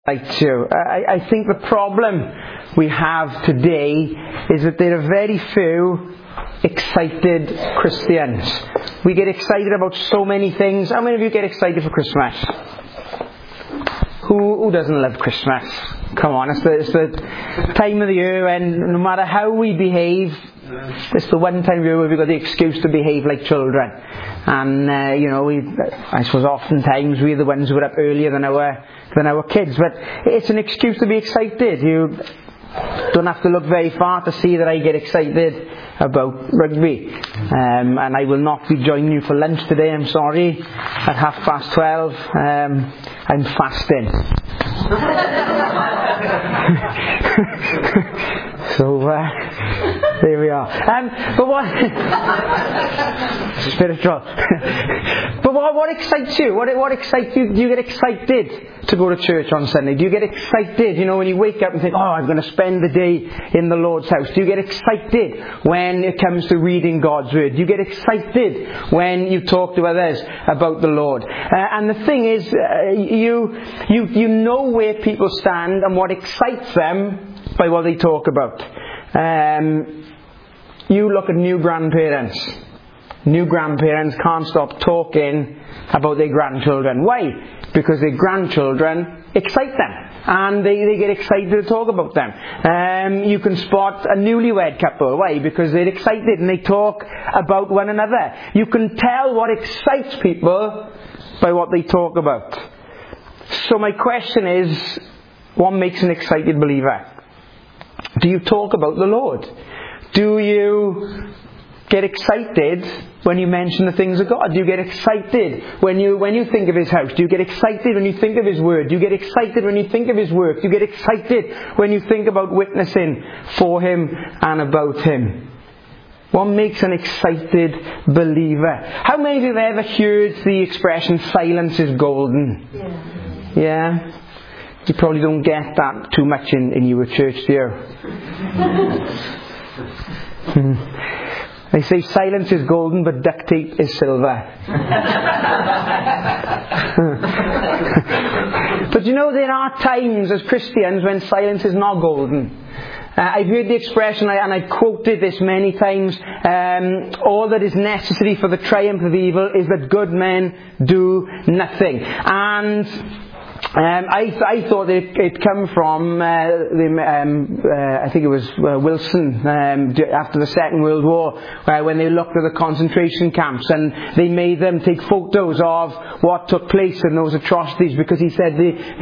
Like you. I think the problem we have today is that there are very few excited Christians. We get excited about so many things. How many of you get excited for Christmas? Who doesn't love Christmas? Come on, it's the time of the year when no matter how we behave, it's the one time of year where we've got the excuse to behave like children. And I suppose oftentimes we're the ones who are up earlier than our kids. But it's an excuse to be excited. You don't have to look very far to see that I get excited about rugby. And I will not be joining you for lunch today, I'm sorry, at 12:30. I'm fasting. So there we are. But what spiritual? But what excites you? What excites you? Do you get excited to go to church on Sunday? Do you get excited, when you wake up and think, "Oh, I'm going to spend the day in the Lord's house"? Do you get excited when it comes to reading God's word? Do you get excited when you talk to others about the Lord? And the thing is, you know where people stand and what excites them by what they talk about. You look at new grandparents. New grandparents can't stop talking about their grandchildren. Why? Because their grandchildren excite them. And they get excited to talk about them. You can spot a newlywed couple. Why? Because they're excited and they talk about one another. You can tell what excites people by what they talk about. So my question is, what makes an excited believer? Do you talk about the Lord? Do you get excited when you mention the things of God? Do you get excited when you think of His house? Do you get excited when you think of His word? Do you get excited when you think of His work? Do you get excited when you think about witnessing for Him and about Him? What makes an excited believer? How many of you have ever heard the expression, silence is golden? Yeah? You probably don't get that too much in your church, do you? They say silence is golden, but duct tape is silver. But there are times as Christians when silence is not golden. I've heard the expression, and I've quoted this many times, all that is necessary for the triumph of evil is that good men do nothing. And I thought it come from I think it was Wilson after the Second World War, when they looked at the concentration camps and they made them take photos of what took place in those atrocities, because he said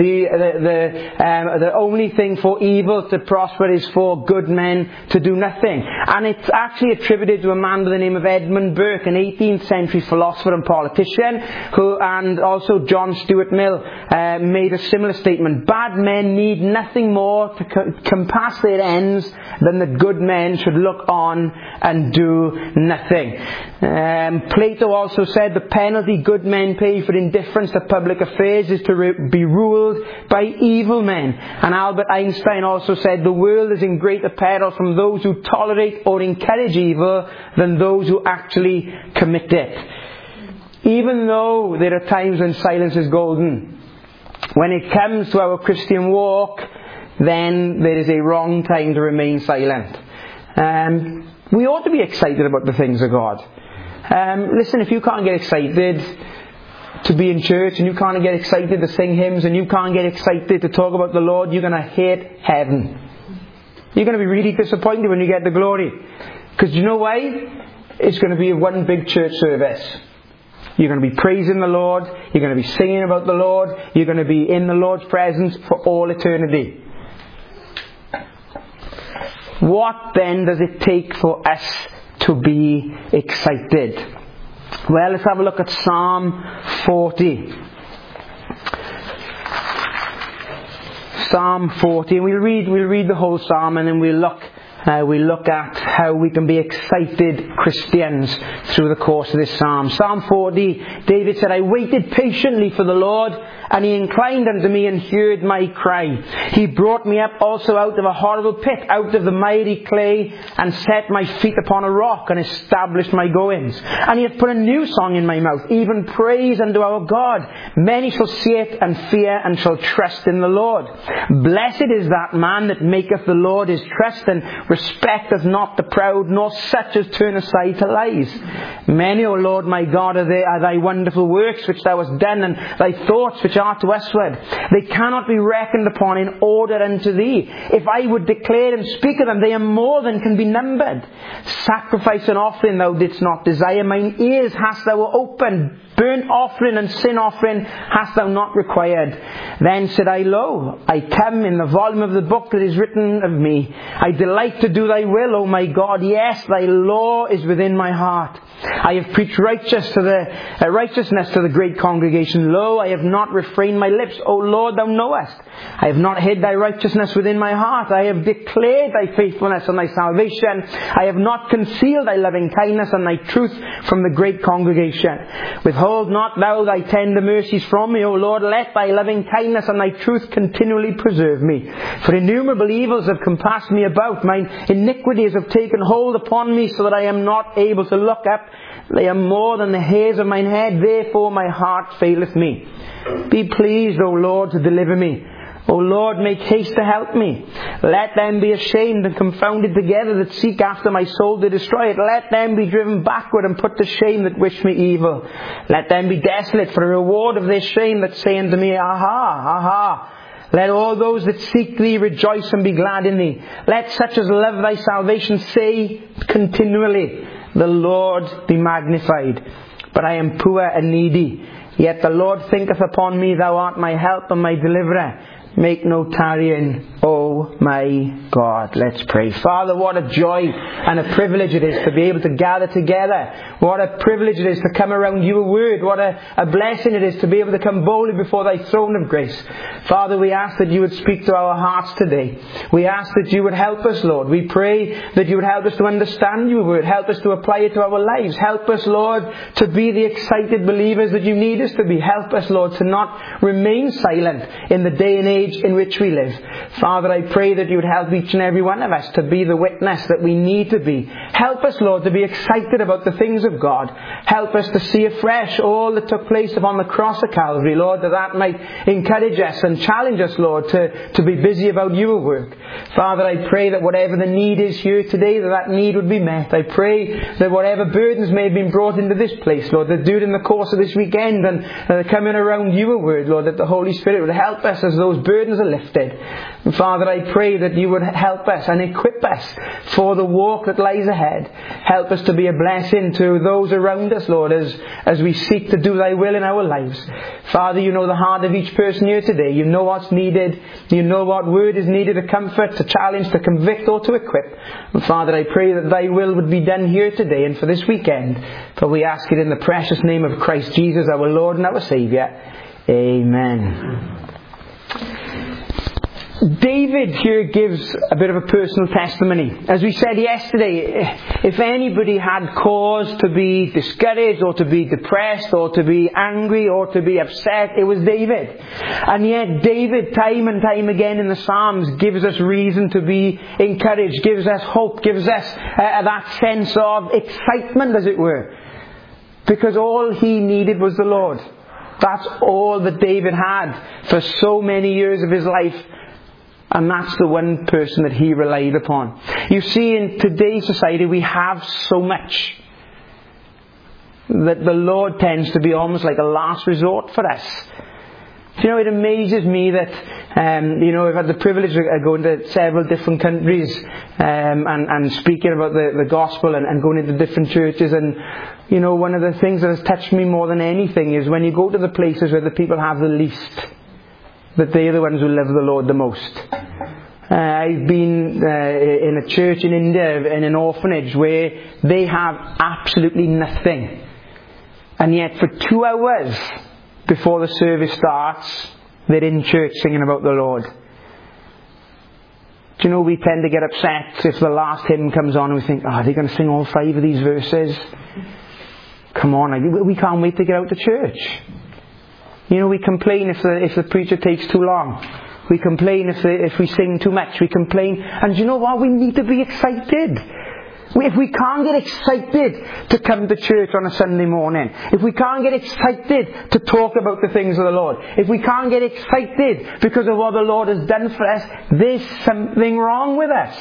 the only thing for evil to prosper is for good men to do nothing. And it's actually attributed to a man by the name of Edmund Burke, an 18th century philosopher and politician, and also John Stuart Mill made a similar statement. Bad men need nothing more to compass their ends than that good men should look on and do nothing. Plato also said the penalty good men pay for indifference to public affairs is to be ruled by evil men. And Albert Einstein also said the world is in greater peril from those who tolerate or encourage evil than those who actually commit it. Even though there are times when silence is golden, when it comes to our Christian walk, then there is a wrong time to remain silent. We ought to be excited about the things of God. Listen, if you can't get excited to be in church, and you can't get excited to sing hymns, and you can't get excited to talk about the Lord, you're going to hate heaven. You're going to be really disappointed when you get the glory. Because you know why? It's going to be one big church service. You're going to be praising the Lord. You're going to be singing about the Lord. You're going to be in the Lord's presence for all eternity. What then does it take for us to be excited? Well, let's have a look at Psalm 40. Psalm 40. And we'll read the whole psalm, and then we'll look at how we can be excited Christians through the course of this psalm. Psalm 40, David said, I waited patiently for the Lord, and he inclined unto me and heard my cry. He brought me up also out of a horrible pit, out of the miry clay, and set my feet upon a rock, and established my goings. And he hath put a new song in my mouth, even praise unto our God. Many shall see it, and fear, and shall trust in the Lord. Blessed is that man that maketh the Lord his trust, and respecteth not the proud, nor such as turn aside to lies. Many, O Lord my God, are thy wonderful works which thou hast done, and thy thoughts which are to usward. They cannot be reckoned upon in order unto thee. If I would declare and speak of them, they are more than can be numbered. Sacrifice and offering thou didst not desire, mine ears hast thou opened. Burnt offering and sin offering hast thou not required. Then said I, Lo, I come in the volume of the book that is written of me. I delight to do thy will, O my God. Yes, thy law is within my heart. I have preached righteousness to the great congregation. Lo, I have not refrained my lips. O Lord, thou knowest. I have not hid thy righteousness within my heart. I have declared thy faithfulness and thy salvation. I have not concealed thy loving kindness and thy truth from the great congregation. Withhold not thou thy tender mercies from me, O Lord. Let thy loving kindness and thy truth continually preserve me. For innumerable evils have compassed me about. Mine iniquities have taken hold upon me, so that I am not able to look up. They are more than the hairs of mine head. Therefore my heart faileth me. Be pleased, O Lord, to deliver me. O Lord, make haste to help me. Let them be ashamed and confounded together that seek after my soul to destroy it. Let them be driven backward and put to shame that wish me evil. Let them be desolate for the reward of their shame that say unto me, Aha, aha. Let all those that seek thee rejoice and be glad in thee. Let such as love thy salvation say continually, The Lord be magnified. But I am poor and needy. Yet the Lord thinketh upon me. Thou art my help and my deliverer. Make no tarrying, O my God. Let's pray. Father, what a joy and a privilege it is to be able to gather together. What a privilege it is to come around your word. What a blessing it is to be able to come boldly before thy throne of grace. Father, we ask that you would speak to our hearts today. We ask that you would help us, Lord. We pray that you would help us to understand your word. Help us to apply it to our lives. Help us, Lord, to be the excited believers that you need us to be. Help us, Lord, to not remain silent in the day and age in which we live. Father, I pray that you would help each and every one of us to be the witness that we need to be. Help us, Lord, to be excited about the things of God. Help us to see afresh all that took place upon the cross of Calvary, Lord, that might encourage us and challenge us, Lord, to be busy about your work. Father, I pray that whatever the need is here today, that need would be met. I pray that whatever burdens may have been brought into this place, Lord, that do it in the course of this weekend and coming around your word, Lord, that the Holy Spirit would help us as those burdens are lifted. And Father, I pray that you would help us and equip us for the walk that lies ahead. Help us to be a blessing to those around us, Lord, as we seek to do thy will in our lives. Father, you know the heart of each person here today. You know what's needed. You know what word is needed to comfort, to challenge, to convict, or to equip. And Father, I pray that thy will would be done here today and for this weekend. For we ask it in the precious name of Christ Jesus, our Lord and our Saviour. Amen. David here gives a bit of a personal testimony. As we said yesterday, if anybody had cause to be discouraged or to be depressed or to be angry or to be upset, it was David. And yet David, time and time again in the Psalms, gives us reason to be encouraged, gives us hope, gives us that sense of excitement, as it were. Because all he needed was the Lord. That's all that David had for so many years of his life. And that's the one person that he relied upon. You see, in today's society, we have so much that the Lord tends to be almost like a last resort for us. You know, it amazes me that, I've had the privilege of going to several different countries and speaking about the gospel and going into different churches. And, you know, one of the things that has touched me more than anything is when you go to the places where the people have the least, that they're the ones who love the Lord the most. I've been in a church in India, in an orphanage, where they have absolutely nothing. And yet for 2 hours before the service starts, they're in church singing about the Lord. Do you know, we tend to get upset if the last hymn comes on and we think, are they going to sing all 5 of these verses? come on, we can't wait to get out to church. You know, we complain if the preacher takes too long. We complain if we sing too much. We complain. And you know what? We need to be excited. If we can't get excited to come to church on a Sunday morning, if we can't get excited to talk about the things of the Lord, if we can't get excited because of what the Lord has done for us, there's something wrong with us.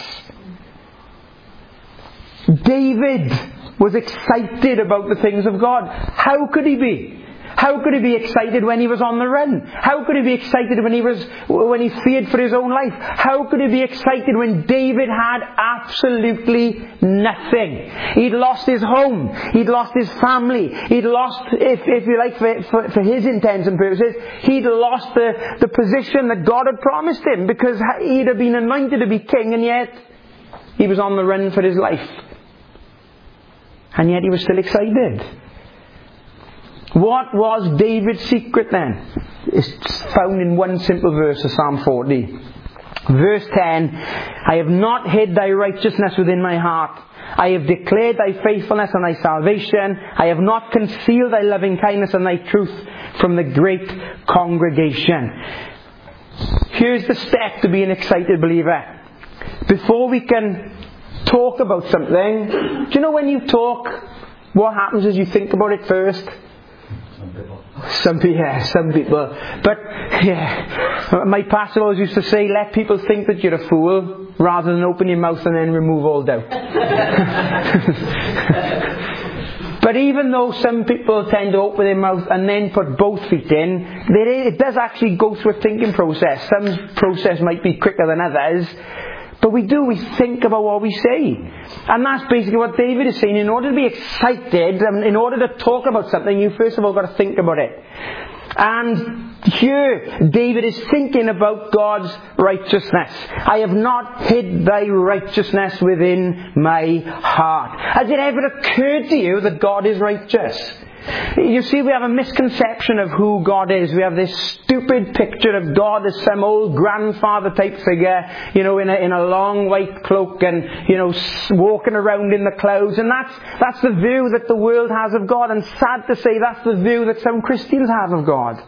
David was excited about the things of God. How could he be? How could he be excited when he was on the run? How could he be excited when he feared for his own life? How could he be excited when David had absolutely nothing? He'd lost his home. He'd lost his family. He'd lost, if you like, for his intents and purposes, he'd lost the position that God had promised him, because he'd have been anointed to be king, and yet he was on the run for his life. And yet he was still excited. What was David's secret then? It's found in one simple verse of Psalm 40. Verse 10, I have not hid thy righteousness within my heart. I have declared thy faithfulness and thy salvation. I have not concealed thy loving kindness and thy truth from the great congregation. Here's the step to be an excited believer. Before we can talk about something, do you know when you talk, what happens is you think about it first? Some people. But, my pastor always used to say, let people think that you're a fool, rather than open your mouth and then remove all doubt. But even though some people tend to open their mouth and then put both feet in, it does actually go through a thinking process. Some process might be quicker than others. But we think about what we say. And that's basically what David is saying. In order to be excited, in order to talk about something, you first of all got to think about it. And here, David is thinking about God's righteousness. I have not hid thy righteousness within my heart. Has it ever occurred to you that God is righteous? You see, we have a misconception of who God is. We have this stupid picture of God as some old grandfather type figure, in a long white cloak and, walking around in the clouds. And that's the view that the world has of God. And sad to say, that's the view that some Christians have of God.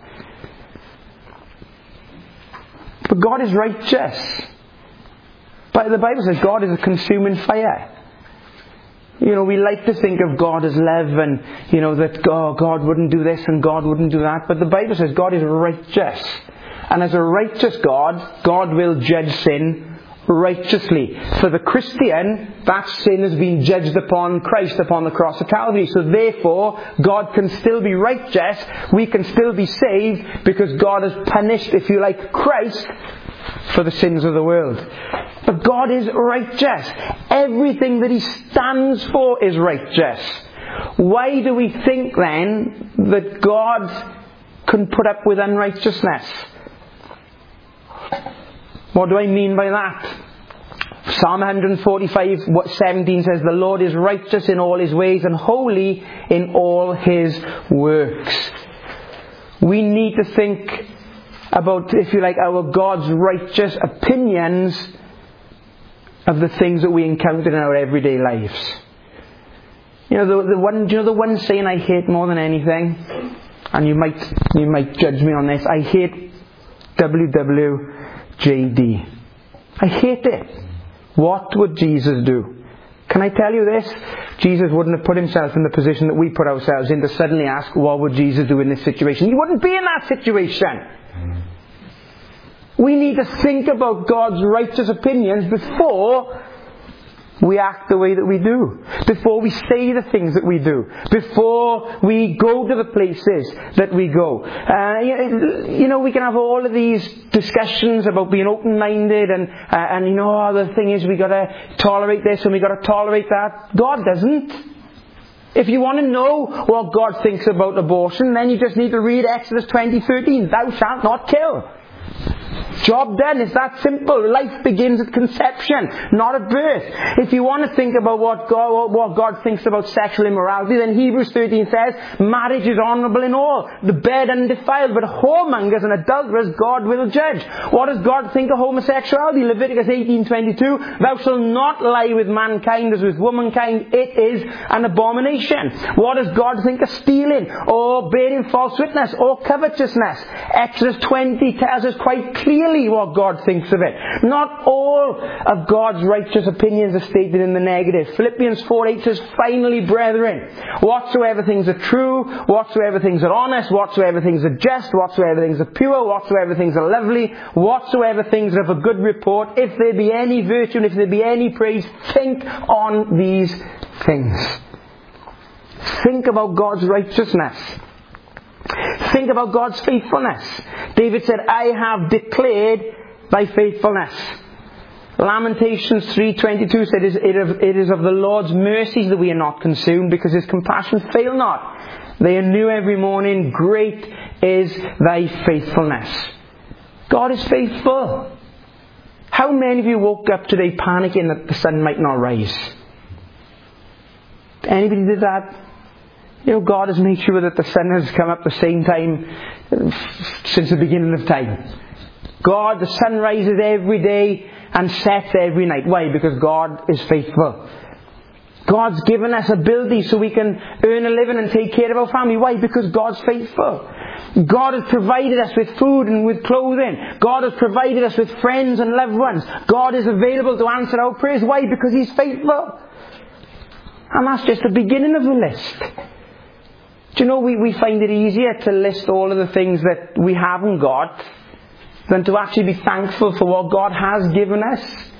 But God is righteous. But the Bible says God is a consuming fire. We like to think of God as love and, that God wouldn't do this and God wouldn't do that. But the Bible says God is righteous. And as a righteous God, God will judge sin righteously. For the Christian, that sin has been judged upon Christ, upon the cross of Calvary. So therefore, God can still be righteous. We can still be saved because God has punished, if you like, Christ for the sins of the world. But God is righteous. Everything that He stands for is righteous. Why do we think then that God can put up with unrighteousness? What do I mean by that? Psalm 145:17 says, the Lord is righteous in all His ways and holy in all His works. We need to think about, if you like, our God's righteous opinions of the things that we encounter in our everyday lives. The one saying I hate more than anything, and you might judge me on this, I hate WWJD. I hate it. What would Jesus do? Can I tell you this? Jesus wouldn't have put Himself in the position that we put ourselves in to suddenly ask, what would Jesus do in this situation? He wouldn't be in that situation. We need to think about God's righteous opinions before we act the way that we do. Before we say the things that we do. Before we go to the places that we go. We can have all of these discussions about being open-minded and the thing is we got to tolerate this and we got to tolerate that. God doesn't. If you want to know what God thinks about abortion, then you just need to read Exodus 20:13. Thou shalt not kill. Job done. It's that simple. Life begins at conception, not at birth. If you want to think about what God thinks about sexual immorality, then Hebrews 13 says, marriage is honourable in all, the bed undefiled, but whoremongers and adulterers God will judge. What does God think of homosexuality? Leviticus 18:22, thou shalt not lie with mankind as with womankind, it is an abomination. What does God think of stealing, or bearing false witness, or covetousness? Exodus 20 tells us quite clearly what God thinks of it. Not all of God's righteous opinions are stated in the negative. Philippians 4:8 says, finally, brethren, whatsoever things are true, whatsoever things are honest, whatsoever things are just, whatsoever things are pure, whatsoever things are lovely, whatsoever things are of a good report, if there be any virtue and if there be any praise, think on these things. Think about God's righteousness. Think about God's faithfulness. David said, I have declared thy faithfulness. Lamentations 3:22 said, it is of the Lord's mercies that we are not consumed, because his compassions fail not. They are new every morning. Great is thy faithfulness. God is faithful. How many of you woke up today panicking that the sun might not rise? Anybody did that? You know, God has made sure that the sun has come up the same time since the beginning of time. God, the sun rises every day and sets every night. Why? Because God is faithful. God's given us ability so we can earn a living and take care of our family. Why? Because God's faithful. God has provided us with food and with clothing. God has provided us with friends and loved ones. God is available to answer our prayers. Why? Because he's faithful. And that's just the beginning of the list. Do you know, we find it easier to list all of the things that we haven't got than to actually be thankful for what God has given us.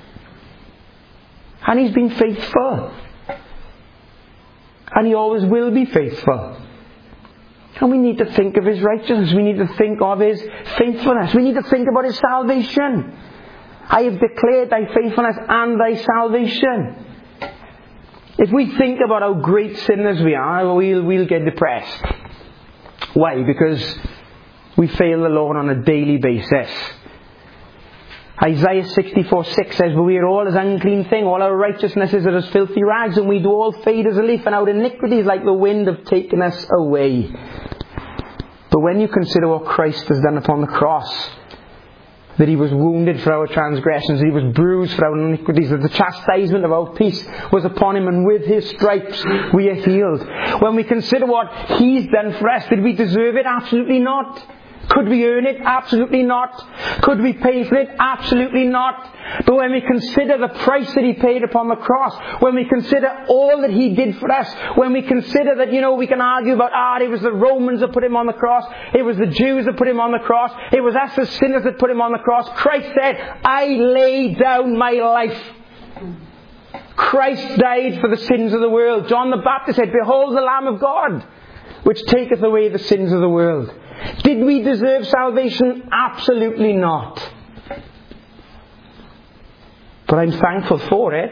And he's been faithful. And he always will be faithful. And we need to think of his righteousness. We need to think of his faithfulness. We need to think about his salvation. I have declared thy faithfulness and thy salvation. If we think about how great sinners we are, we'll get depressed. Why? Because we fail the Lord on a daily basis. Isaiah 64:6 says, but we are all as unclean thing, all our righteousnesses are as filthy rags, and we do all fade as a leaf, and our iniquities like the wind have taken us away. But when you consider what Christ has done upon the cross, that he was wounded for our transgressions, he was bruised for our iniquities, that the chastisement of our peace was upon him, and with his stripes we are healed. When we consider what he's done for us, did we deserve it? Absolutely not. Could we earn it? Absolutely not. Could we pay for it? Absolutely not. But when we consider the price that he paid upon the cross, when we consider all that he did for us, when we consider that, we can argue about, it was the Romans that put him on the cross, it was the Jews that put him on the cross, it was us as sinners that put him on the cross. Christ said, I lay down my life. Christ died for the sins of the world. John the Baptist said, behold the Lamb of God, which taketh away the sins of the world. Did we deserve salvation? Absolutely not. But I'm thankful for it.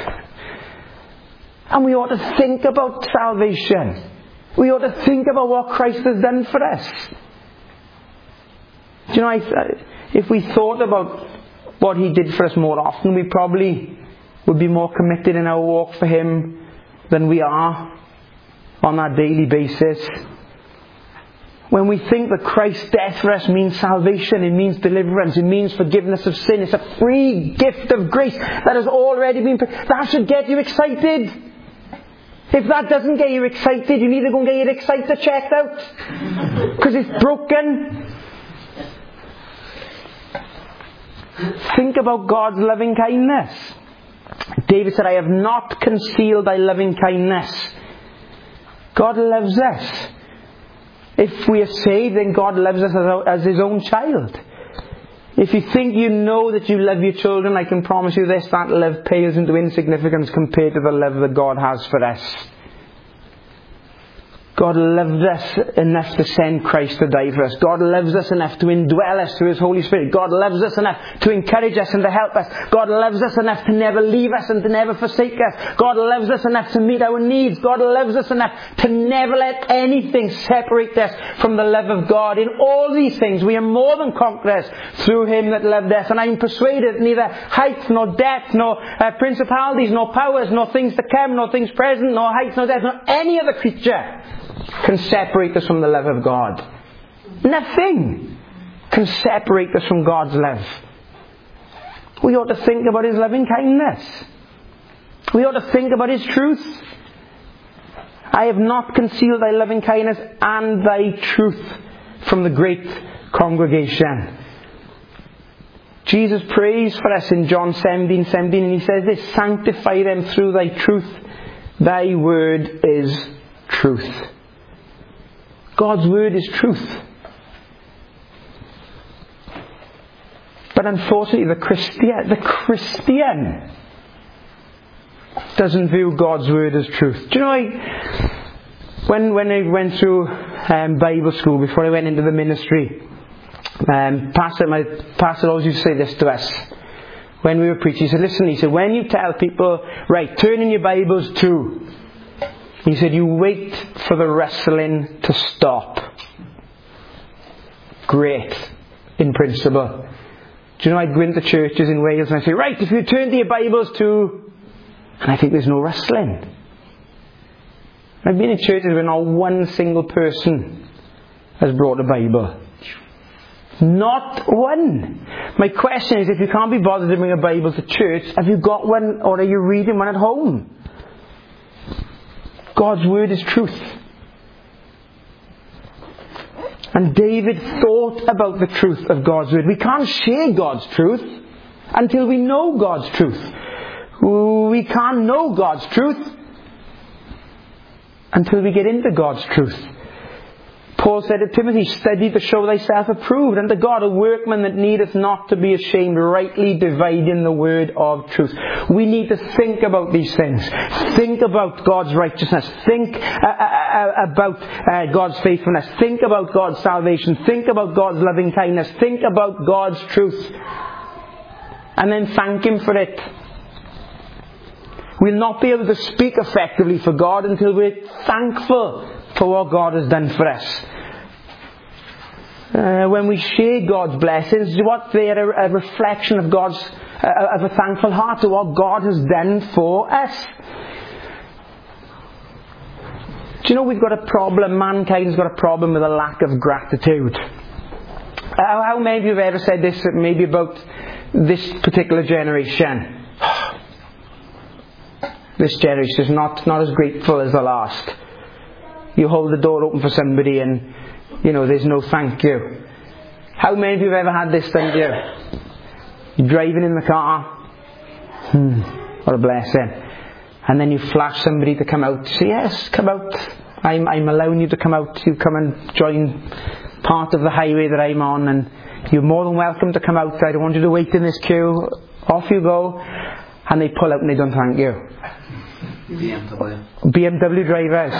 And we ought to think about salvation. We ought to think about what Christ has done for us. Do you know, if we thought about what he did for us more often, we probably would be more committed in our walk for him than we are on that daily basis. When we think that Christ's death for us means salvation, it means deliverance, it means forgiveness of sin, it's a free gift of grace that has already been paid. That should get you excited. If that doesn't get you excited, you need to go and get your exciter checked out. Because it's broken. Think about God's loving kindness. David said, I have not concealed thy loving kindness. God loves us. If we are saved, then God loves us as his own child. If you think you know that you love your children, I can promise you this, that love pales into insignificance compared to the love that God has for us. God loved us enough to send Christ to die for us. God loves us enough to indwell us through His Holy Spirit. God loves us enough to encourage us and to help us. God loves us enough to never leave us and to never forsake us. God loves us enough to meet our needs. God loves us enough to never let anything separate us from the love of God. In all these things, we are more than conquerors through Him that loved us. And I'm persuaded neither height, nor depth, nor principalities, nor powers, nor things to come, nor things present, nor height, nor depth, nor any other creature can separate us from the love of God. Nothing can separate us from God's love. We ought to think about His loving kindness. We ought to think about His truth. I have not concealed thy loving kindness and thy truth from the great congregation. Jesus prays for us in John 17:17, and He says this: sanctify them through thy truth. Thy word is truth. God's word is truth. But unfortunately, the Christian doesn't view God's word as truth. Do you know, when I went through Bible school, before I went into the ministry, my pastor always used to say this to us when we were preaching. He said, listen, he said, when you tell people, right, turn in your Bibles to, he said, you wait for the wrestling to stop. Great, in principle. Do you know, I'd go into churches in Wales and I'd say, right, if you turn to your Bibles to, and I think there's no wrestling. I've been in churches where not one single person has brought a Bible. Not one. My question is, if you can't be bothered to bring a Bible to church, have you got one, or are you reading one at home? God's word is truth. And David thought about the truth of God's word. We can't share God's truth until we know God's truth. We can't know God's truth until we get into God's truth. Paul said to Timothy, study to show thyself approved unto God, a workman that needeth not to be ashamed, rightly dividing the word of truth. We need to think about these things. Think about God's righteousness. Think about God's faithfulness. Think about God's salvation. Think about God's loving kindness. Think about God's truth. And then thank Him for it. We'll not be able to speak effectively for God until we're thankful for what God has done for us. When we share God's blessings, they're a reflection of of a thankful heart to what God has done for us. Do you know we've got a problem? Mankind's got a problem with a lack of gratitude. How many of you have ever said this, maybe about this particular generation? This generation is not as grateful as the last. You hold the door open for somebody and, there's no thank you. How many of you have ever had this done to you? You're driving in the car. What a blessing. And then you flash somebody to come out. You say, yes, come out. I'm allowing you to come out. You come and join part of the highway that I'm on, and you're more than welcome to come out. I don't want you to wait in this queue. Off you go. And they pull out and they don't thank you. BMW drivers.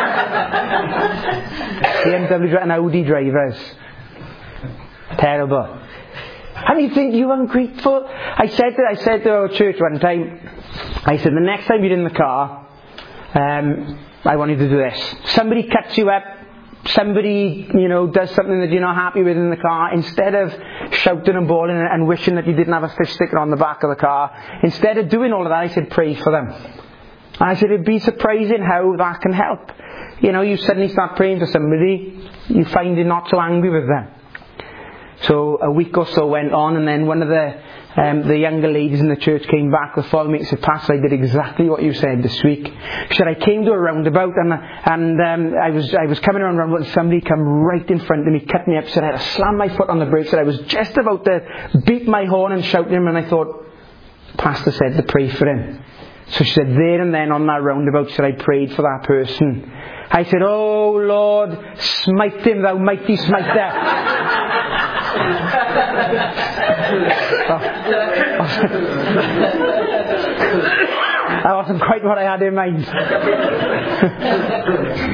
BMW and Audi drivers. Terrible. And you think you're ungrateful? I said to our church one time, I said, the next time you're in the car, I want you to do this. Somebody cuts you up, somebody, does something that you're not happy with in the car, instead of shouting and bawling and wishing that you didn't have a fish sticker on the back of the car, instead of doing all of that, I said, pray for them. And I said, it'd be surprising how that can help. You suddenly start praying for somebody, you find you're not so angry with them. So a week or so went on, and then one of the younger ladies in the church came back the following week and said, Pastor, I did exactly what you said this week. She said, I came to a roundabout and I was coming around roundabout and somebody came right in front of me, cut me up, said I had to slam my foot on the brake, said I was just about to beat my horn and shout at him, and I thought, Pastor said to pray for him. So she said, there and then on that roundabout, she said, I prayed for that person. I said, oh Lord, smite him, thou mighty smiter. That wasn't quite what I had in mind.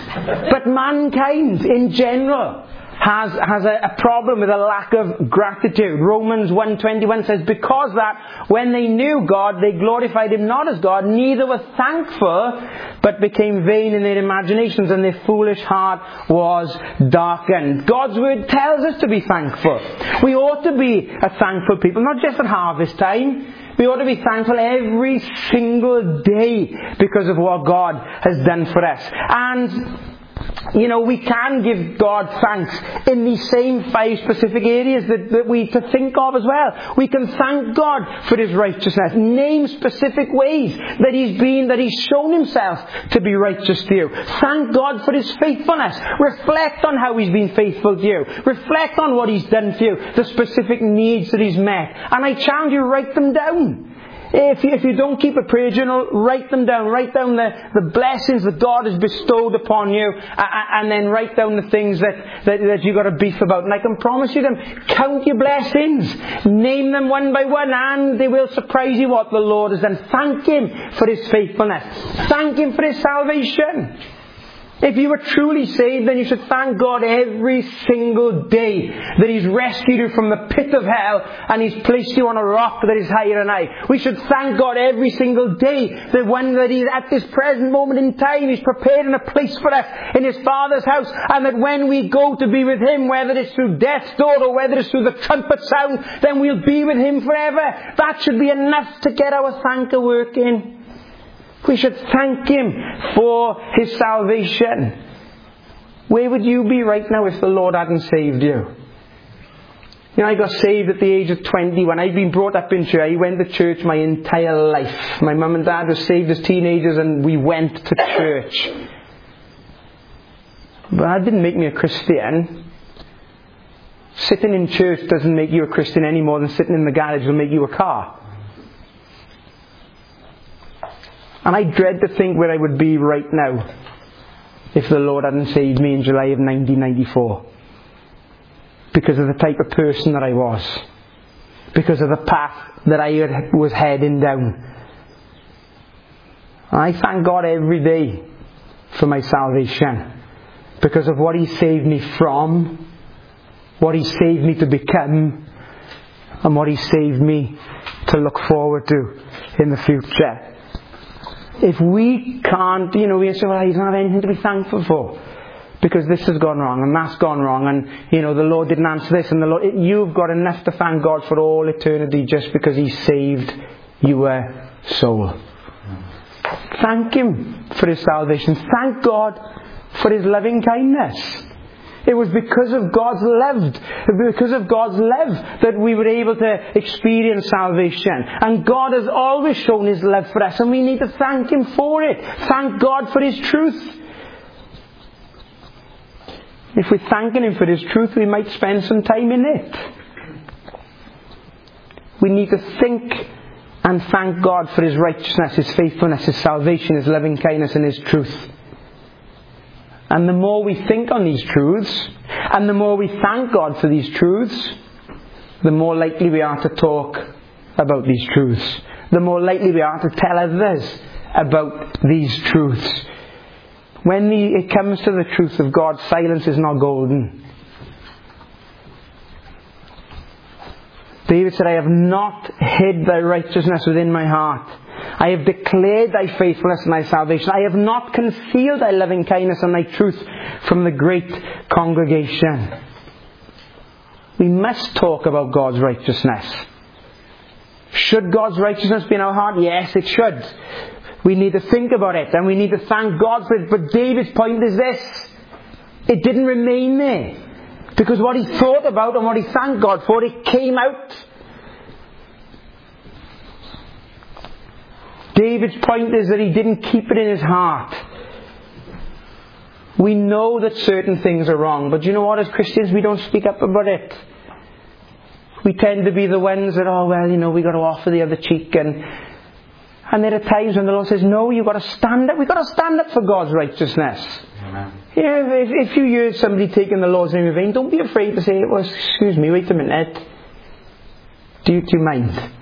But mankind in general has a problem with a lack of gratitude. Romans 1:21 says, because that when they knew God, they glorified Him not as God, neither were thankful, but became vain in their imaginations, and their foolish heart was darkened. God's word tells us to be thankful. We ought to be a thankful people, not just at harvest time. We ought to be thankful every single day because of what God has done for us. And we can give God thanks in these same 5 specific areas that we to think of as well. We can thank God for His righteousness. Name specific ways that He's shown Himself to be righteous to you. Thank God for His faithfulness. Reflect on how He's been faithful to you. Reflect on what He's done for you, the specific needs that He's met. And I challenge you, write them down. If you don't keep a prayer journal, write them down. Write down the blessings that God has bestowed upon you, and then write down the things that you've got a beef about. And I can promise you them. Count your blessings. Name them one by one, and they will surprise you what the Lord has done. Thank Him for His faithfulness. Thank Him for His salvation. If you were truly saved, then you should thank God every single day that He's rescued you from the pit of hell and He's placed you on a rock that is higher than high. We should thank God every single day that He's at this present moment in time, He's prepared a place for us in His Father's house, and that when we go to be with Him, whether it's through death's door or whether it's through the trumpet sound, then we'll be with Him forever. That should be enough to get our thanker working. We should thank Him for His salvation. Where would you be right now if the Lord hadn't saved you? I got saved at the age of 21. I'd been brought up in church. I went to church my entire life. My mum and dad were saved as teenagers and we went to church. But that didn't make me a Christian. Sitting in church doesn't make you a Christian any more than sitting in the garage will make you a car. And I dread to think where I would be right now if the Lord hadn't saved me in July of 1994. Because of the type of person that I was. Because of the path that I was heading down. And I thank God every day for my salvation. Because of what He saved me from, what He saved me to become, and what He saved me to look forward to in the future. If we can't, we say, well, you don't have anything to be thankful for. Because this has gone wrong and that's gone wrong and, the Lord didn't answer this and you've got enough to thank God for all eternity just because He saved your soul. Thank Him for His salvation. Thank God for His loving kindness. It was because of God's love that we were able to experience salvation. And God has always shown His love for us, and we need to thank Him for it. Thank God for His truth. If we're thanking Him for His truth, we might spend some time in it. We need to think and thank God for His righteousness, His faithfulness, His salvation, His loving kindness, and His truth. And the more we think on these truths, and the more we thank God for these truths, the more likely we are to talk about these truths. The more likely we are to tell others about these truths. When it comes to the truth of God, silence is not golden. David said, I have not hid thy righteousness within my heart. I have declared thy faithfulness and thy salvation. I have not concealed thy loving kindness and thy truth from the great congregation. We must talk about God's righteousness. Should God's righteousness be in our heart? Yes, it should. We need to think about it and we need to thank God for it. But David's point is this. It didn't remain there. Because what he thought about and what he thanked God for, it came out. David's point is that he didn't keep it in his heart. We know that certain things are wrong, but you know what, as Christians we don't speak up about it. We tend to be the ones that, we got to offer the other cheek, and there are times when the Lord says, no, you've got to stand up. We've got to stand up for God's righteousness. Amen. If you hear somebody taking the Lord's name in vain, don't be afraid to say, well, excuse me, wait a minute. Do you mind?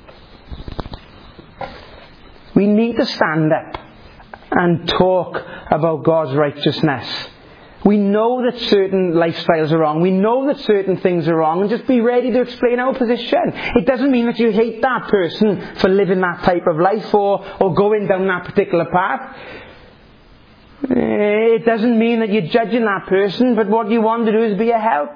We need to stand up and talk about God's righteousness. We know that certain lifestyles are wrong. We know that certain things are wrong, and just be ready to explain our position. It doesn't mean that you hate that person for living that type of life or going down that particular path. It doesn't mean that you're judging that person, but what you want to do is be a help.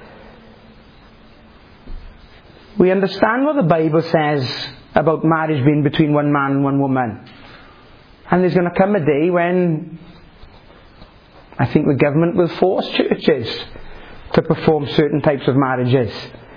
We understand what the Bible says about marriage being between one man and one woman. And there's going to come a day when I think the government will force churches to perform certain types of marriages.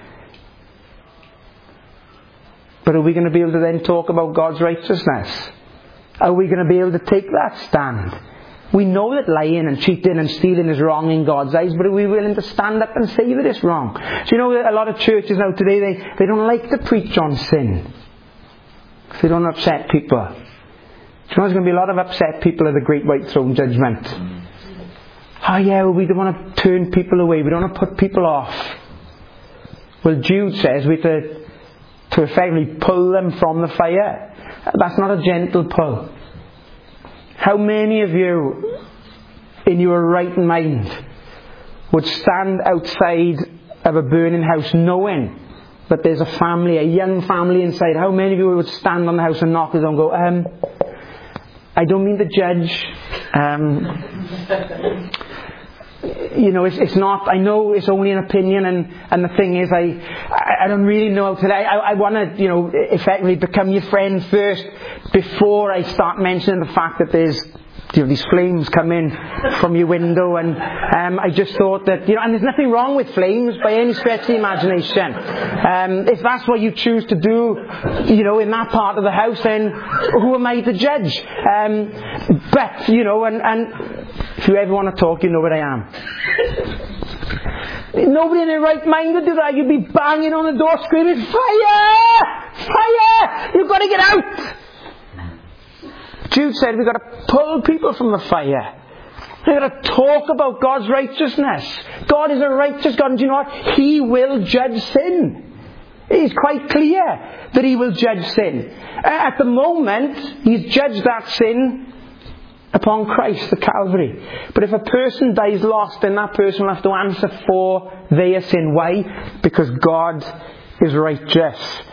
But are we going to be able to then talk about God's righteousness? Are we going to be able to take that stand? We know that lying and cheating and stealing is wrong in God's eyes, but are we willing to stand up and say that it's wrong? Do you know that a lot of churches now today, they don't like to preach on sin, because they don't upset people. Do you know there's going to be a lot of upset people at the great white throne judgment? Oh yeah, well, we don't want to turn people away. We don't want to put people off. Well, Jude says we're to effectively pull them from the fire. That's not a gentle pull. How many of you, in your right mind, would stand outside of a burning house knowing that there's a family, a young family inside? How many of you would stand on the house and knock it on and go, I don't mean to judge. It's not, I know it's only an opinion, and the thing is, I don't really know how to, I want to, effectively become your friend first before I start mentioning the fact that there's, these flames come in from your window, and I just thought that, and there's nothing wrong with flames by any stretch of the imagination. If that's what you choose to do, in that part of the house, then who am I to judge? But, and if you ever want to talk, you know where I am. Nobody in their right mind would do that. You'd be banging on the door screaming, fire! Fire! You've got to get out! Jude said we've got to pull people from the fire. We've got to talk about God's righteousness. God is a righteous God, and do you know what? He will judge sin. It is quite clear that He will judge sin. At the moment, He's judged that sin upon Christ, the Calvary. But if a person dies lost, then that person will have to answer for their sin. Why? Because God is righteous.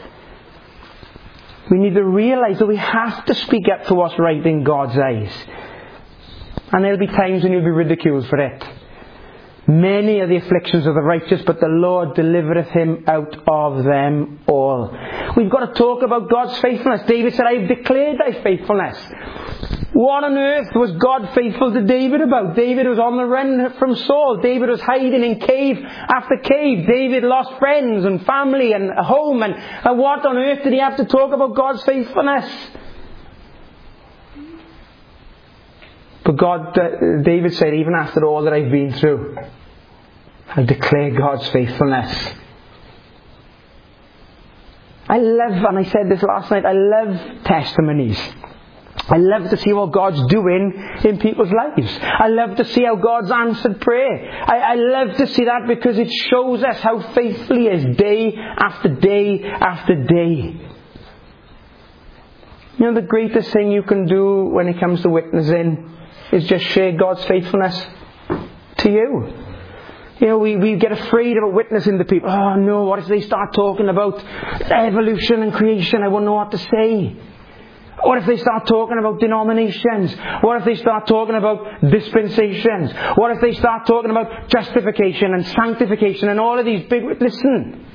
We need to realise that we have to speak up for what's right in God's eyes. And there'll be times when you'll be ridiculed for it. Many are the afflictions of the righteous, but the Lord delivereth him out of them all. We've got to talk about God's faithfulness. David said, I have declared thy faithfulness. What on earth was God faithful to David about? David was on the run from Saul. David was hiding in cave after cave. David lost friends and family and a home. And what on earth did he have to talk about God's faithfulness? But David said, even after all that I've been through, I'll declare God's faithfulness. I love, and I said this last night, I love testimonies. I love to see what God's doing in people's lives. I love to see how God's answered prayer. I love to see that because it shows us how faithful He is day after day after day. The greatest thing you can do when it comes to witnessing is just share God's faithfulness to you. We get afraid about witnessing to people. Oh no, what if they start talking about evolution and creation? I won't know what to say. What if they start talking about denominations? What if they start talking about dispensations? What if they start talking about justification and sanctification and all of these big... Listen,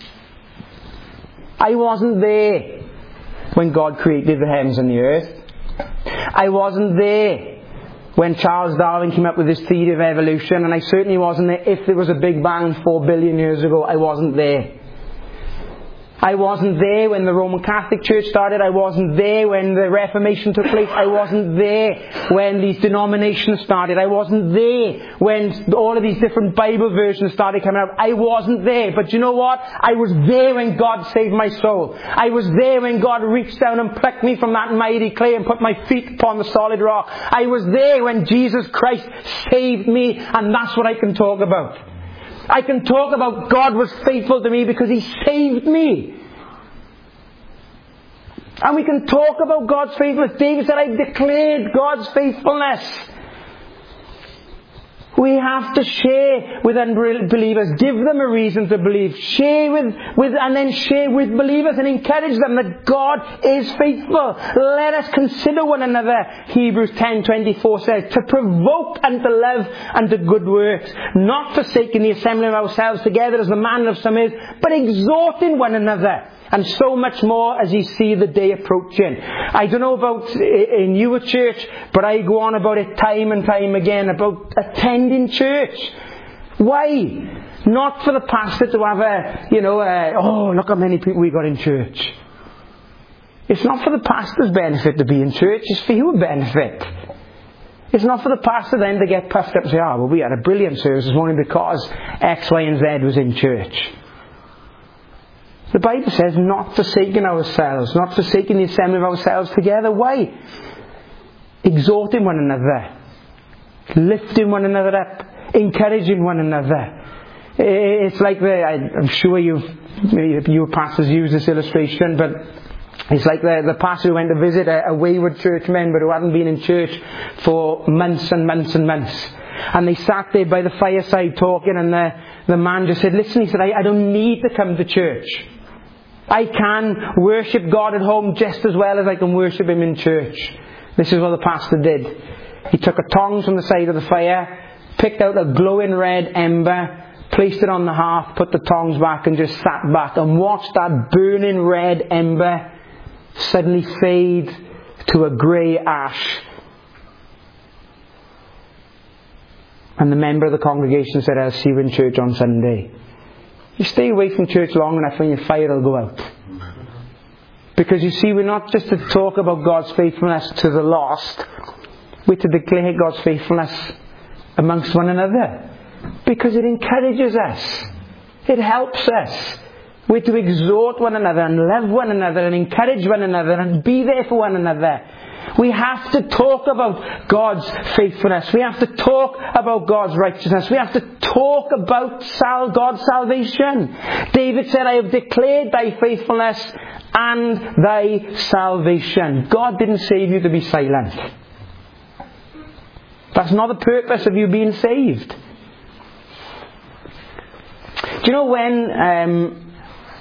I wasn't there when God created the heavens and the earth. I wasn't there when Charles Darwin came up with his theory of evolution, and I certainly wasn't there if there was a Big Bang 4 billion years ago. I wasn't there. I wasn't there when the Roman Catholic Church started. I wasn't there when the Reformation took place. I wasn't there when these denominations started. I wasn't there when all of these different Bible versions started coming out. I wasn't there. But you know what? I was there when God saved my soul. I was there when God reached down and plucked me from that mighty clay and put my feet upon the solid rock. I was there when Jesus Christ saved me, and that's what I can talk about. I can talk about God was faithful to me because He saved me. And we can talk about God's faithfulness. David said, I declared God's faithfulness. We have to share with unbelievers. Give them a reason to believe. Share and then share with believers and encourage them that God is faithful. Let us consider one another. Hebrews 10:24 says, to provoke unto love and to good works, not forsaking the assembling of ourselves together as the manner of some is, but exhorting one another. And so much more as you see the day approaching. I don't know about in your church, but I go on about it time and time again, about attending church. Why? Not for the pastor to have oh, look how many people we got in church. It's not for the pastor's benefit to be in church, it's for your benefit. It's not for the pastor then to get puffed up and say, well, we had a brilliant service this morning because X, Y and Z was in church. The Bible says not forsaking ourselves, not forsaking the assembly of ourselves together. Why? Exhorting one another, lifting one another up, encouraging one another. It's like I'm sure your pastors use this illustration, but it's like the pastor who went to visit a wayward church member who hadn't been in church for months and months and months. And they sat there by the fireside talking, and the man just said, listen, he said, I don't need to come to church. I can worship God at home just as well as I can worship Him in church. This is what the pastor did. He took a tongs from the side of the fire, picked out a glowing red ember, placed it on the hearth, put the tongs back and just sat back and watched that burning red ember suddenly fade to a grey ash. And the member of the congregation said, I'll see you in church on Sunday. You stay away from church long enough and your fire will go out. Because you see, we're not just to talk about God's faithfulness to the lost. We're to declare God's faithfulness amongst one another. Because it encourages us. It helps us. We're to exhort one another and love one another and encourage one another and be there for one another. We have to talk about God's faithfulness. We have to talk about God's righteousness. We have to talk about God's salvation. David said, I have declared thy faithfulness and thy salvation. God didn't save you to be silent. That's not the purpose of you being saved. Do you know when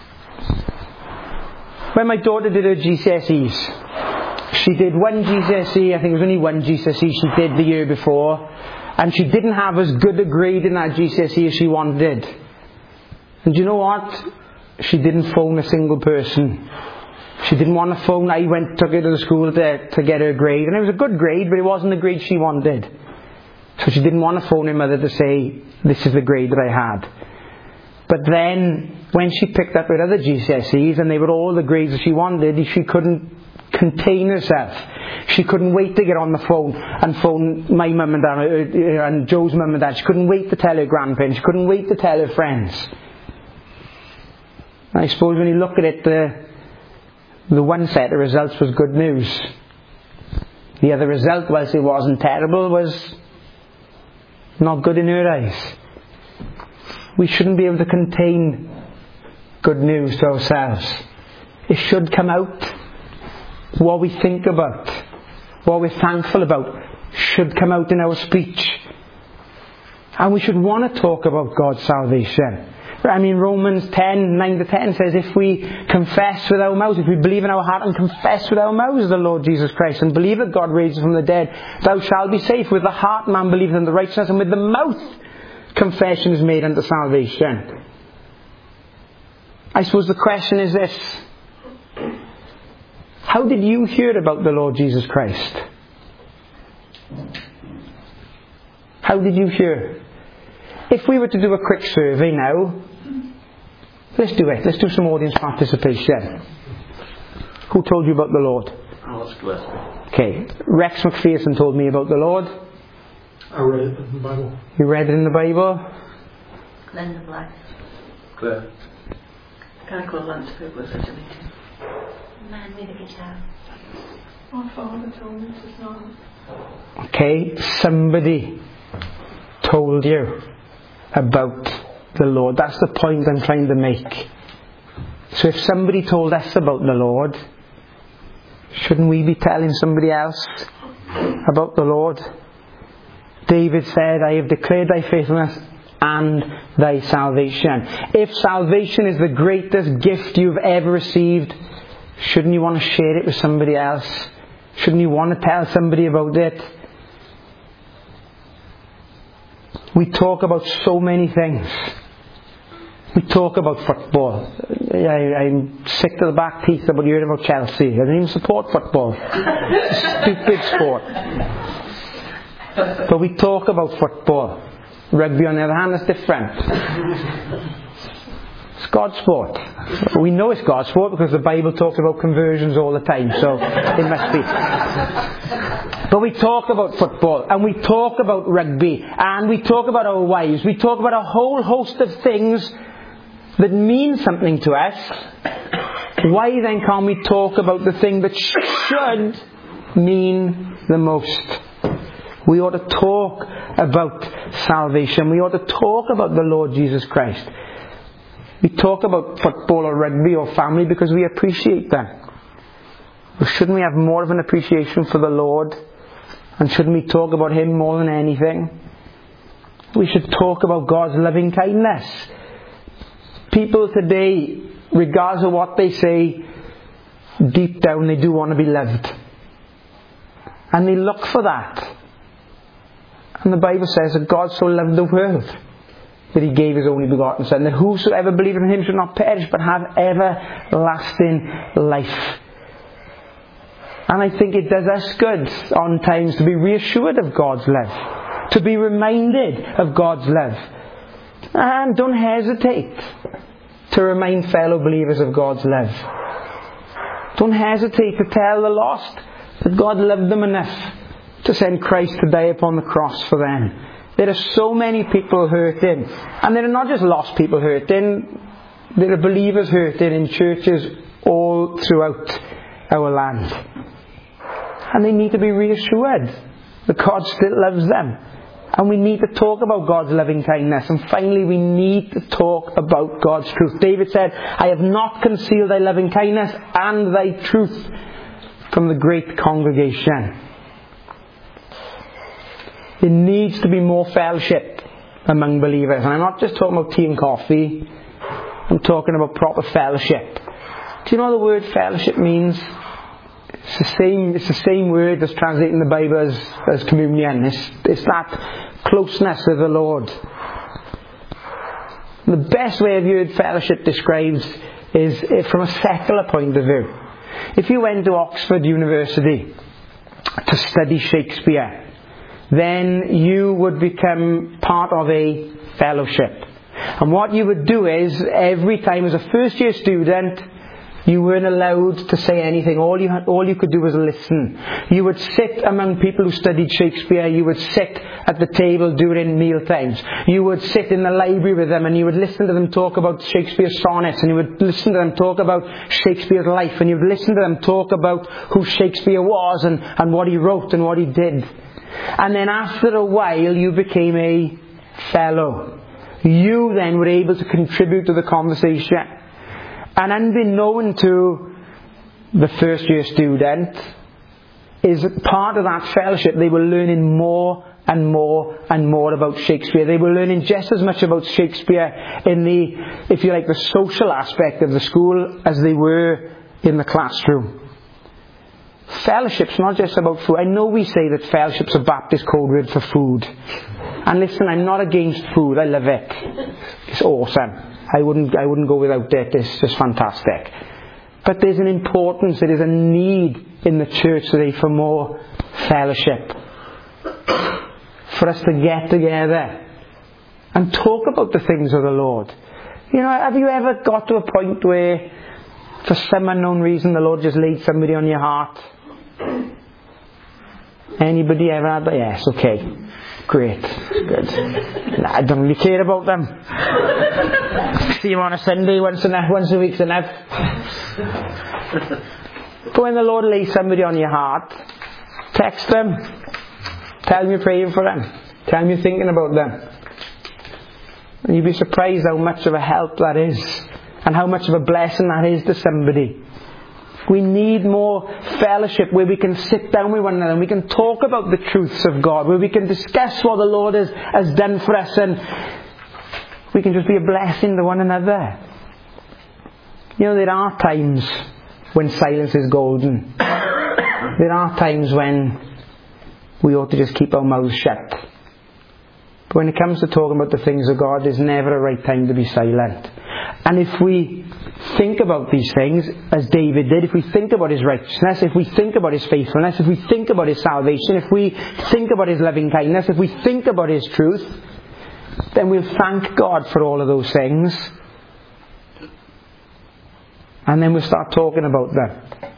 my daughter did her GCSEs, she did one GCSE, I think it was only one GCSE she did the year before, and she didn't have as good a grade in that GCSE as she wanted. And do you know what? She didn't phone a single person. She didn't want to phone. I took her to the school to get her grade, and it was a good grade, but it wasn't the grade she wanted. So she didn't want to phone her mother to say, this is the grade that I had. But then, when she picked up her other GCSEs, and they were all the grades that she wanted, she couldn't contain herself. She couldn't wait to get on the phone and phone my mum and dad and Joe's mum and dad. She couldn't wait to tell her grandparents. She couldn't wait to tell her friends. And I suppose when you look at it, the one set of results was good news. The other result, whilst it wasn't terrible, was not good in her eyes. We shouldn't be able to contain good news to ourselves. It should come out. What we think about, what we're thankful about, should come out in our speech. And we should want to talk about God's salvation. I mean, Romans 10:9-10 says, if we confess with our mouths, if we believe in our heart and confess with our mouths the Lord Jesus Christ, and believe that God raised him from the dead, thou shalt be saved. With the heart man believeth unto righteousness, and with the mouth confession is made unto salvation. I suppose the question is this: how did you hear about the Lord Jesus Christ? How did you hear? If we were to do a quick survey now, let's do it. Let's do some audience participation. Who told you about the Lord? Alice Gillespie. Okay. Rex McPherson told me about the Lord. I read it in the Bible. You read it in the Bible? Linda Black. Claire. Can't call Lunsford was such a meeting. Man with a guitar. My father told me to know. Okay, somebody told you about the Lord. That's the point I'm trying to make. So if somebody told us about the Lord, shouldn't we be telling somebody else about the Lord? David said, I have declared thy faithfulness and thy salvation. If salvation is the greatest gift you've ever received, shouldn't you want to share it with somebody else? Shouldn't you want to tell somebody about it? We talk about so many things. We talk about football. I'm sick to the back teeth about hearing about Chelsea. I don't even support football. It's a stupid sport. But we talk about football. Rugby, on the other hand, is different. It's God's sport. We know it's God's sport because the Bible talks about conversions all the time, so it must be. But we talk about football, and we talk about rugby, and we talk about our wives. We talk about a whole host of things that mean something to us. Why then can't we talk about the thing that should mean the most? We ought to talk about salvation. We ought to talk about the Lord Jesus Christ. We talk about football or rugby or family because we appreciate them. But shouldn't we have more of an appreciation for the Lord? And shouldn't we talk about Him more than anything? We should talk about God's loving kindness. People today, regardless of what they say, deep down they do want to be loved. And they look for that. And the Bible says that God so loved the world that He gave His only begotten Son, that whosoever believeth in Him should not perish but have everlasting life. And I think it does us good on times to be reassured of God's love, to be reminded of God's love. And don't hesitate to remind fellow believers of God's love. Don't hesitate to tell the lost that God loved them enough to send Christ to die upon the cross for them. There are so many people hurting. And there are not just lost people hurting. There are believers hurting in churches all throughout our land. And they need to be reassured that God still loves them. And we need to talk about God's loving kindness. And finally, we need to talk about God's truth. David said, I have not concealed thy loving kindness and thy truth from the great congregation. There needs to be more fellowship among believers. And I'm not just talking about tea and coffee. I'm talking about proper fellowship. Do you know what the word fellowship means? It's the same word that's translated in the Bible as communion. It's that closeness with the Lord. The best way I've heard fellowship described is from a secular point of view. If you went to Oxford University to study Shakespeare, then you would become part of a fellowship. And what you would do is, every time as a first year student, you weren't allowed to say anything. All you could do was listen. You would sit among people who studied Shakespeare. You would sit at the table during meal times. You would sit in the library with them and you would listen to them talk about Shakespeare's sonnets, and you would listen to them talk about Shakespeare's life, and you would listen to them talk about who Shakespeare was and what he wrote and what he did. And then after a while you became a fellow. You then were able to contribute to the conversation. And unbeknown to the first year student, is part of that fellowship, they were learning more and more and more about Shakespeare. They were learning just as much about Shakespeare in the, if you like, the social aspect of the school as they were in the classroom. Fellowship's not just about food. I know we say that fellowship's a Baptist code word for food. And listen, I'm not against food. I love it. It's awesome. I wouldn't go without it. It's just fantastic. But there's an importance, there is a need in the church today for more fellowship. For us to get together and talk about the things of the Lord. You know, have you ever got to a point where, for some unknown reason, the Lord just laid somebody on your heart? Anybody ever had that? Yes, okay. Great. Good. Nah, I don't really care about them. See them on a Sunday once a week's enough. But when the Lord lays somebody on your heart, text them. Tell them you're praying for them. Tell them you're thinking about them. And you'd be surprised how much of a help that is. And how much of a blessing that is to somebody. We need more fellowship where we can sit down with one another and we can talk about the truths of God, where we can discuss what the Lord has done for us, and we can just be a blessing to one another. You know, there are times when silence is golden. There are times when we ought to just keep our mouths shut. But when it comes to talking about the things of God, there's never a right time to be silent. And if we think about these things, as David did, if we think about his righteousness, if we think about his faithfulness, if we think about his salvation, if we think about his loving kindness, if we think about his truth, then we'll thank God for all of those things. And then we'll start talking about them.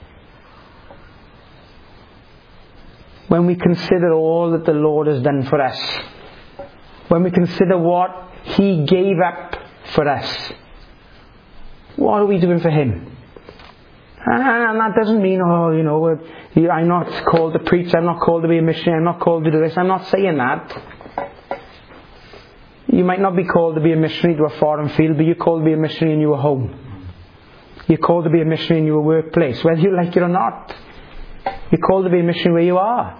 When we consider all that the Lord has done for us, when we consider what He gave up for us, what are we doing for Him? And that doesn't mean, I'm not called to preach, I'm not called to be a missionary, I'm not called to do this. I'm not saying that. You might not be called to be a missionary to a foreign field, but you're called to be a missionary in your home. You're called to be a missionary in your workplace, whether you like it or not. You're called to be a missionary where you are.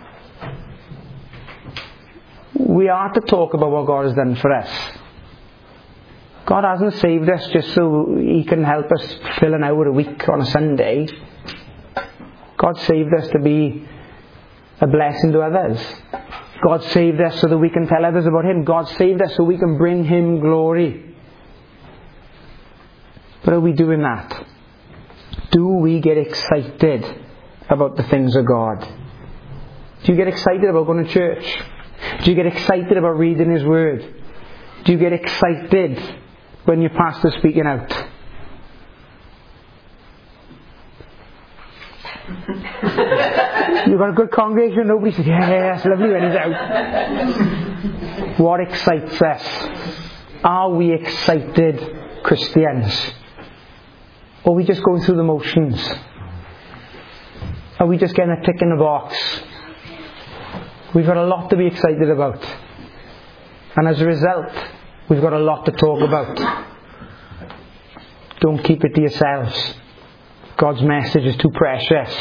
We are to talk about what God has done for us. God hasn't saved us just so He can help us fill an hour a week on a Sunday. God saved us to be a blessing to others. God saved us so that we can tell others about Him. God saved us so we can bring Him glory. But are we doing that? Do we get excited about the things of God? Do you get excited about going to church? Do you get excited about reading His Word? Do you get excited when your pastor's speaking out? You've got a good congregation, nobody says, yeah, it's lovely when he's out. What excites us? Are we excited Christians? Or are we just going through the motions? Are we just getting a tick in the box? We've got a lot to be excited about. And as a result, we've got a lot to talk about. Don't keep it to yourselves. God's message is too precious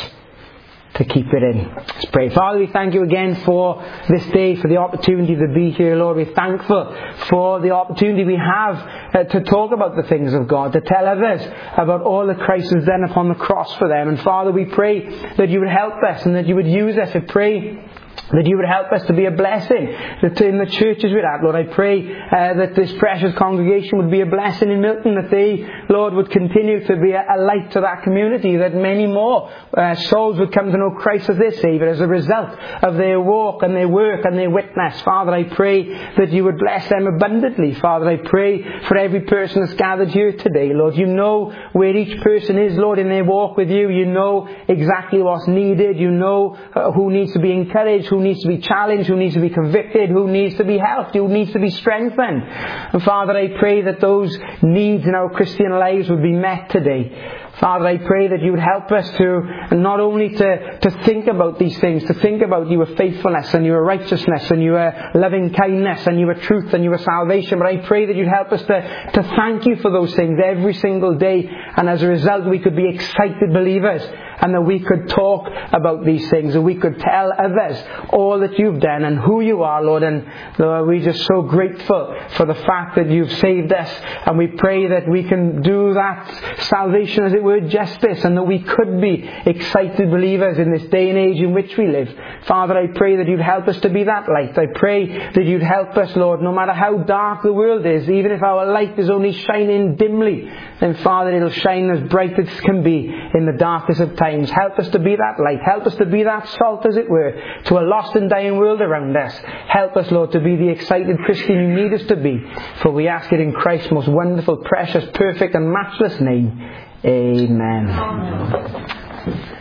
to keep it in. Let's pray. Father, we thank You again for this day, for the opportunity to be here, Lord. We're thankful for the opportunity we have to talk about the things of God, to tell others about all that Christ has done upon the cross for them. And Father, we pray that You would help us and that You would use us. We pray that You would help us to be a blessing in the churches we're at, Lord. I pray that this precious congregation would be a blessing in Milton, that they, Lord, would continue to be a light to that community, that many more souls would come to know Christ as their Saviour as a result of their walk and their work and their witness. Father, I pray that You would bless them abundantly. Father, I pray for every person that's gathered here today, Lord. You know where each person is, Lord, in their walk with You. You know exactly what's needed. You know who needs to be encouraged, who needs to be challenged, who needs to be convicted, who needs to be helped, who needs to be strengthened. And Father, I pray that those needs in our Christian lives would be met today. Father, I pray that You would help us to not only to think about these things, to think about Your faithfulness and Your righteousness and Your loving kindness and Your truth and Your salvation, but I pray that You'd help us to thank You for those things every single day, and as a result we could be excited believers, and that we could talk about these things, and we could tell others all that You've done and who You are, Lord. And Lord, we're just so grateful for the fact that You've saved us, and we pray that we can do that salvation, as it were, justice, and that we could be excited believers in this day and age in which we live. Father, I pray that You'd help us to be that light. I pray that You'd help us, Lord, no matter how dark the world is, even if our light is only shining dimly, then Father, it'll shine as bright as can be in the darkest of times. Help us to be that light. Help us to be that salt, as it were, to a lost and dying world around us. Help us, Lord, to be the excited Christian You need us to be. For we ask it in Christ's most wonderful, precious, perfect and matchless name. Amen.